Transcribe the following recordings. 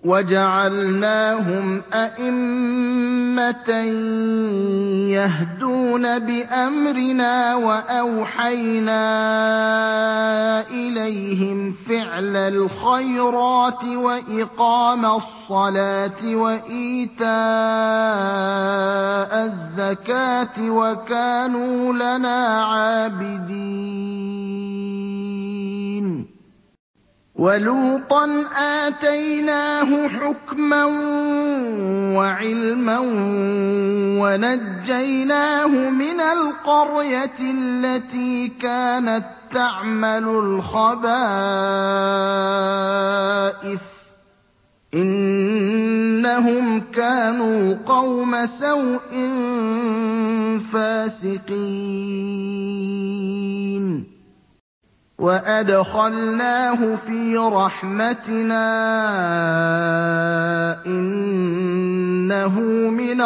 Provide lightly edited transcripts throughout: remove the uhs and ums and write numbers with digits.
وَجَعَلْنَاهُمْ أَئِمَّةً يَهْدُونَ بِأَمْرِنَا وَأَوْحَيْنَا إِلَيْهِمْ فِعْلَ الْخَيْرَاتِ وَإِقَامَ الصَّلَاةِ وَإِيتَاءَ الزَّكَاةِ وَكَانُوا لَنَا عَابِدِينَ وَلُوطًا آتَيْنَاهُ حُكْمًا وَعِلْمًا وَنَجَّيْنَاهُ مِنَ الْقَرْيَةِ الَّتِي كَانَت تَّعْمَلُ الْخَبَائِثَ ۗ إِنَّهُمْ كَانُوا قَوْمَ سَوْءٍ فَاسِقِينَ وَأَدْخَلْنَاهُ فِي رَحْمَتِنَا ۖ إِنَّهُ مِنَ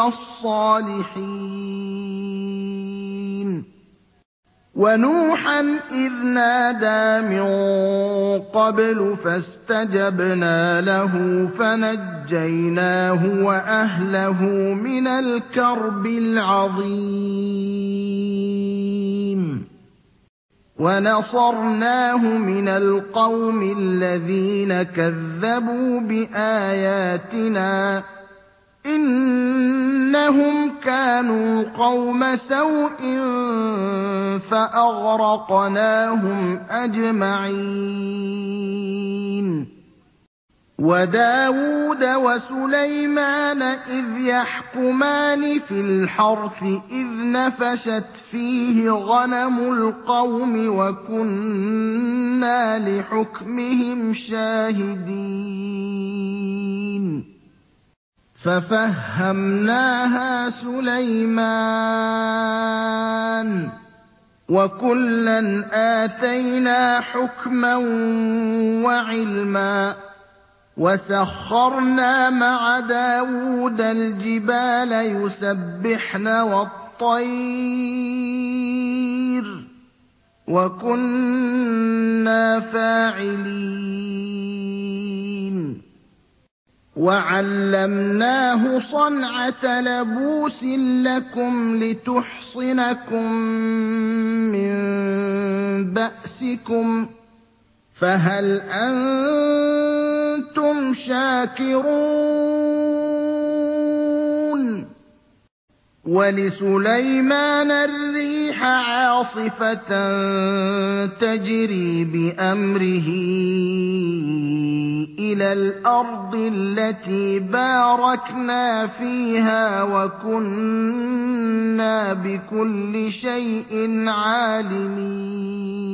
الصَّالِحِينَ وَنُوحًا إِذْ نَادَىٰ مِن قَبْلُ فَاسْتَجَبْنَا لَهُ فَنَجَّيْنَاهُ وَأَهْلَهُ مِنَ الْكَرْبِ الْعَظِيمِ وَنَصَرْنَاهُ مِنَ الْقَوْمِ الَّذِينَ كَذَّبُوا بِآيَاتِنَا ۚ إِنَّهُمْ كَانُوا قَوْمَ سَوْءٍ فَأَغْرَقْنَاهُمْ أَجْمَعِينَ وَدَاوُودَ وَسُلَيْمَانَ إِذْ يَحْكُمَانِ فِي الْحَرْثِ إِذْ نَفَشَتْ فِيهِ غَنَمُ الْقَوْمِ وَكُنَّا لِحُكْمِهِمْ شَاهِدِينَ فَفَهَّمْنَاهَا سُلَيْمَانَ ۚ وَكُلًّا آتَيْنَا حُكْمًا وَعِلْمًا ۚ وَسَخَّرْنَا مَعَ دَاوُودَ الْجِبَالَ يُسَبِّحْنَ وَالطَّيْرَ ۚ وَكُنَّا فَاعِلِينَ وَعَلَّمْنَاهُ صَنْعَةَ لَبُوسٍ لَّكُمْ لِتُحْصِنَكُم مِّن بَأْسِكُمْ ۖ فَهَلْ أَنتُمْ شَاكِرُونَ وَلِسُلَيْمَانَ الرِّيحَ عَاصِفَةً تَجْرِي بِأَمْرِهِ إِلَى الْأَرْضِ الَّتِي بَارَكْنَا فِيهَا ۚ وَكُنَّا بِكُلِّ شَيْءٍ عَالِمِينَ